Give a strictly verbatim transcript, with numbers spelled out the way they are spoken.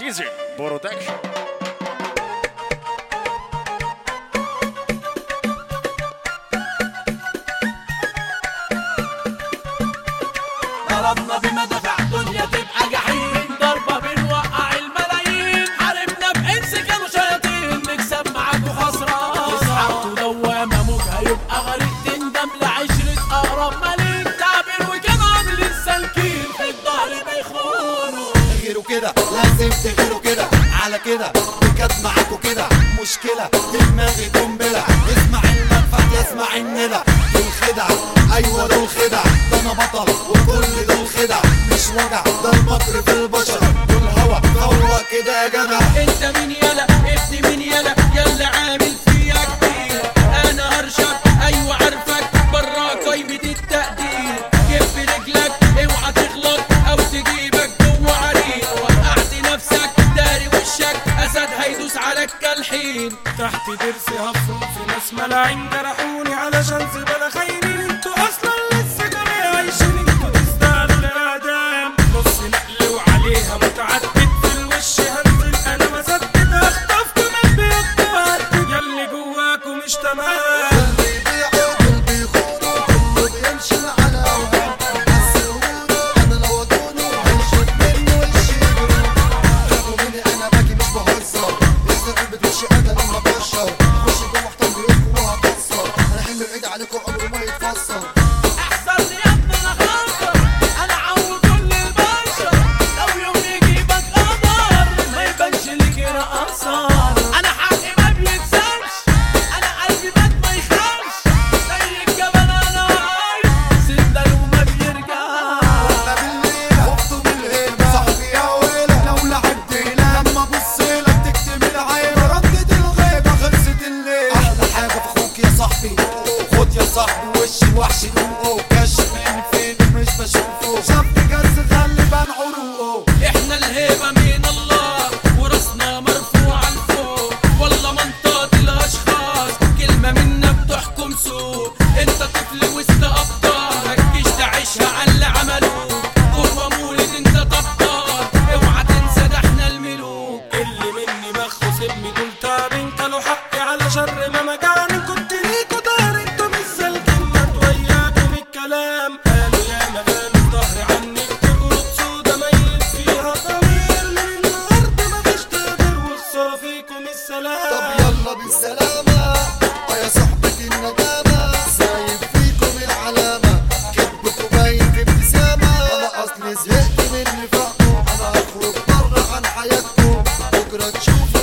ديزل برودكشن. ضربنا بمدافع الدنيا تبقى جحيم، ضربة بنوقع الملايين، حاربنا بإنس كانوا شياطين، نكسب معاكوا خسران. تسعة دوامة موجها يبقى غريق، تندم لعشرة أقرب مالين، تعبير وكان عامل السالكين في الظهر بيخونوا. غيروا كده لازم تغيروا كده على كده، بجد معاكوا كده مشكلة دماغي قنبلة. اسمع المنفعة اسمع الندى، دول خدع أيوة دول خدع، ده أنا بطل وكل دول خدع، مش وجع ده المكر في البشر، دول هوا فوق كده يا جدع. انت مين يلا ابني مين يلا يلا عامل فيها كتير، انا هرشك ايوه عارفك برا قايمة التقدير، جيب رجلك اوعى تغلط او تجيبك جوه عريق، وقعت نفسك داري وشك اسد هيدوس على الكالحين. تحت ضرسي هفرم في ناس ملاعين جرحوني علشان زبالة خاينين، انتوا اصلا لسه جميع عايشين، انتوا تستاهلوا الاعدام. نص نقل وعليها متعدد في الوش هنزل انا مسدد، اخطف كمان بيتهدد ياللي جواكوا مش تمام. اللي بيبيعوا دول بيخونوا، كله بيمشي على أوهام، بس يقولوا أنا لو أكونوا هيشوف منه وش يجروا. خافوا مني أنا باجي مش بهزر، يسرقوا بتمشي أنا لما بشر، خش جوه احتم بيوتكوا وهكسر، أنا حلم بعيد عليكوا عمره ما يتفسر. احسن لي يا ابني انا خاطر، انا عود كل البشر، لو يوم يجيبك قمر ما يبانش ليك رقصان. انا حقي ما بيتسابش، انا قلبي مات ما يخافش، زي الجبل انا عايش سندل وما بيرجعش. أنا بالليلة وقته بالهيبة، صاحبي يا ويلة لو لعبت هنا لما أبصلك تكتم العيبة، ردت الغيبة خلصت الليلة. أحلى حاجة في أخوك يا صاحبي، خد يا صاحبي وش الوحش دوقه، كشف من فين مش بشوفه، شاب جز خلي بان عروقه. احنا الهيبة من الله وراسنا مرفوعة لفوق، والله منطقة الاشخاص كلمة منا بتحكم سوق. انت طفل وسط ابطال متجيش تعيشها على اللي عملوك، جوه مولد انت طبطال اوعى تنسى ده احنا الملوك. اللي مني بخو سيبني دول تعبين، كانوا حقي على شر ما مجاني، كنت ليكوا دار انتوا مش سالكين، مات وياكم الكلام. قالوا يا ما قالوا في ظهري عني كتير، قرود سودا ميت فيها ضمير، من الارض مفيش تقدير وخسارة فيكم السلام. طب يلا بالسلامة اه يا صحبة الندامة، سايب فيكم العلامة كدبكوا باين في ابتسامة. أنا أصلي زهقت من نفاقكم، أنا هخرج بره عن حياتكم، بكرة تشوفوا